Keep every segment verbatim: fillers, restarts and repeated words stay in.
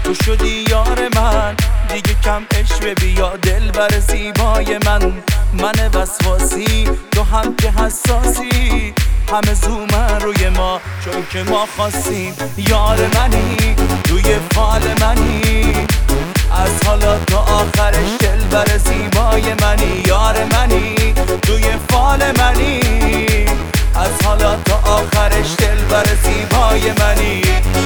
تو شدی یار من، دیگه کم عشق بیا دل بر زیبای من. من وسواسی تو هم که حساسی، همه زومن روی ما چون که ما خواستیم. یار منی توی فال منی، از حالا تا آخرش دل بر زیبای منی. یار منی توی فال منی، از حالا تا آخرش دل بر زیبای منی.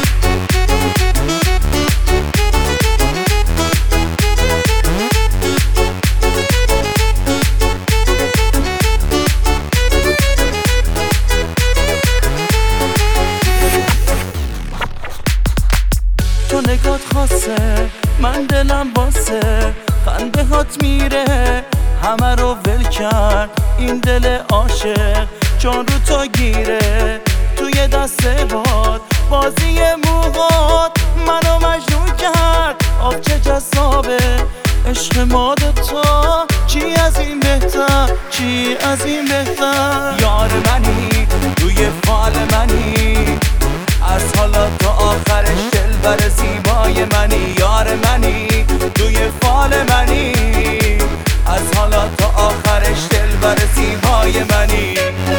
تو نگات خاصه، من دلم باسه، خنده هات میره همه رو ول کرد این دل عاشق، چون رو تو گیره توی دست باد. بازی موهات منو مجنون کرد، آب چه جذابه عشق ما دوتا، چی از این بهتر چی از این بهتر. یار منی توی فال منی، از حالا تا آخرش دل بر زیبای منی. یار منی توی فال منی، از حالا تا آخرش دل بر زیبای منی.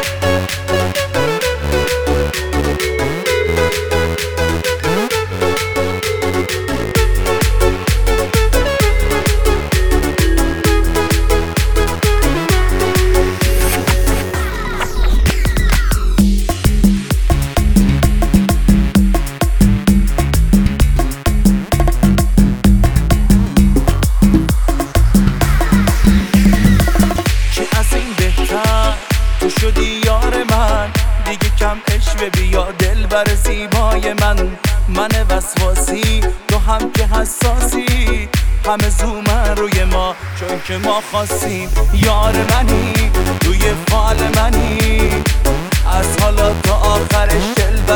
تو شدی یار من، دیگه کم عشق بیا دل بر زیبای من. من وسواسی تو هم که حساسی، همه زومن روی ما چون که ما خواستیم. یار منی توی فال منی، از حالا تا آخرش دل